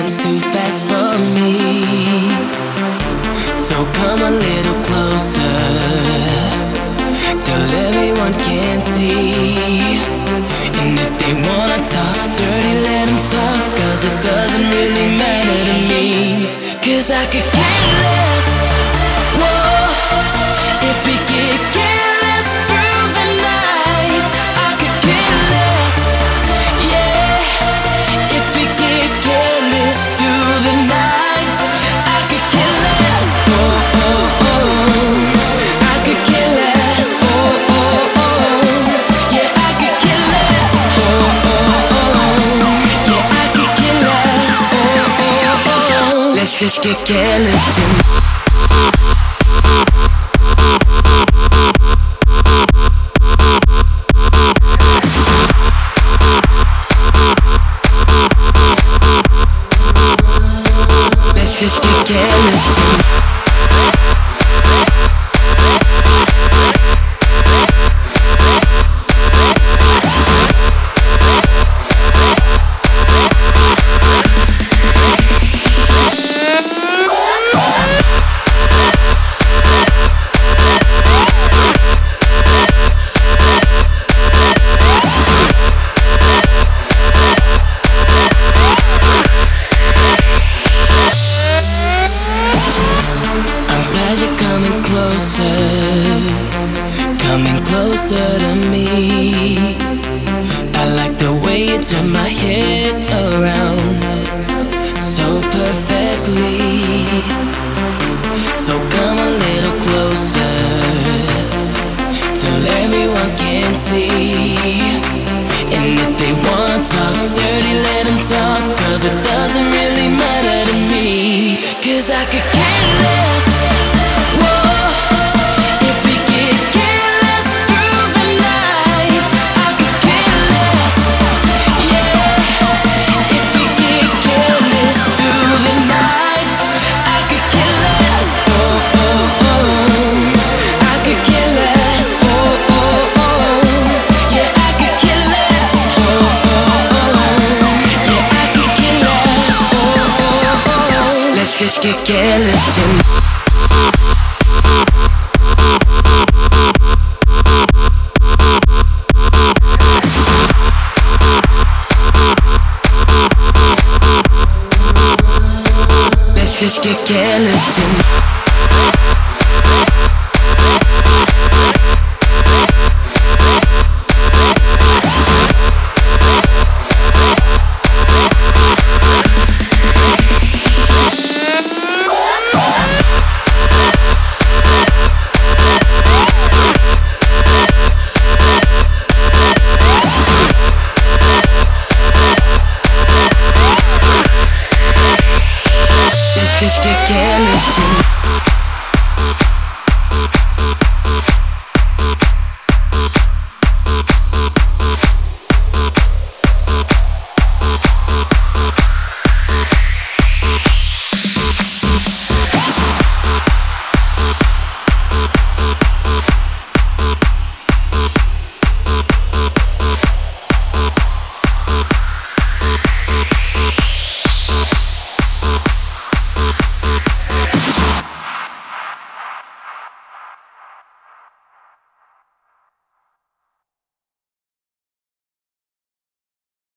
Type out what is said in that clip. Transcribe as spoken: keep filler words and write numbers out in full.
seems too fast for me. So come a little closer, till everyone can see. And if they wanna talk dirty, let them talk, cause it doesn't really matter to me. Cause I could care less, whoa, if we get careless through the night. I could care less, yeah, if we get careless through the night. I could care less, oh, oh, oh. I could care less, oh, oh, oh. Yeah, I could care less, oh, oh, oh. Yeah, I could care less, oh, oh, oh. Let's just get careless tonight. Just get careless tonight. Coming closer to me. I like the way you turn my head around so perfectly. So come a little closer, till everyone can see. And if they wanna talk dirty, let them talk, cause it doesn't really matter to me. Cause I could care less, whoa, if we get careless through the night. I could care less, yeah, if we get careless through the night. I could care less, oh, oh, oh. I could care less, oh, oh, oh. Yeah, I could care less, oh, oh, oh. Yeah, I could care less, oh, oh, oh. Let's just get careless tonight. Let's just get careless tonight.